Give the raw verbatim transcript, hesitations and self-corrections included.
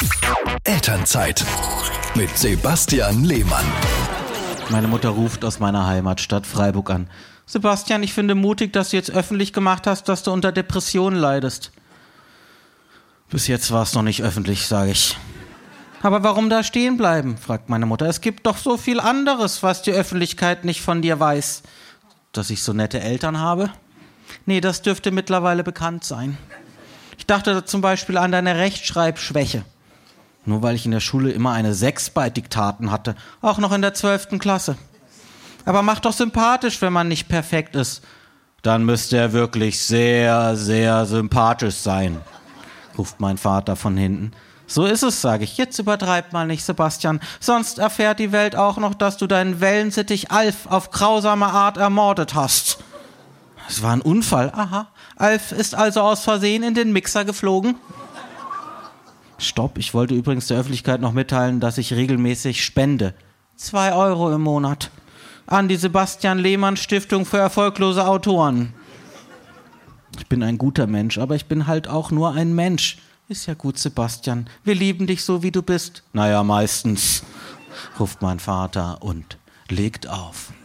Elternzeit mit Sebastian Lehmann. Meine Mutter ruft aus meiner Heimatstadt Freiburg an. Sebastian, ich finde mutig, dass du jetzt öffentlich gemacht hast, dass du unter Depressionen leidest. Bis jetzt war es noch nicht öffentlich, sage ich. Aber warum da stehen bleiben, fragt meine Mutter. Es gibt doch so viel anderes, was die Öffentlichkeit nicht von dir weiß. Dass ich so nette Eltern habe? Nee, das dürfte mittlerweile bekannt sein. Ich dachte zum Beispiel an deine Rechtschreibschwäche. Nur weil ich in der Schule immer eine sechs bei Diktaten hatte. Auch noch in der zwölften Klasse. Aber mach doch sympathisch, wenn man nicht perfekt ist. Dann müsste er wirklich sehr, sehr sympathisch sein, ruft mein Vater von hinten. So ist es, sage ich. Jetzt übertreib mal nicht, Sebastian. Sonst erfährt die Welt auch noch, dass du deinen Wellensittich Alf auf grausame Art ermordet hast. Es war ein Unfall. Aha. Alf ist also aus Versehen in den Mixer geflogen. Stopp, ich wollte übrigens der Öffentlichkeit noch mitteilen, dass ich regelmäßig spende. Zwei Euro im Monat. An die Sebastian Lehmann Stiftung für erfolglose Autoren. Ich bin ein guter Mensch, aber ich bin halt auch nur ein Mensch. Ist ja gut, Sebastian. Wir lieben dich so, wie du bist. Naja, meistens, ruft mein Vater und legt auf.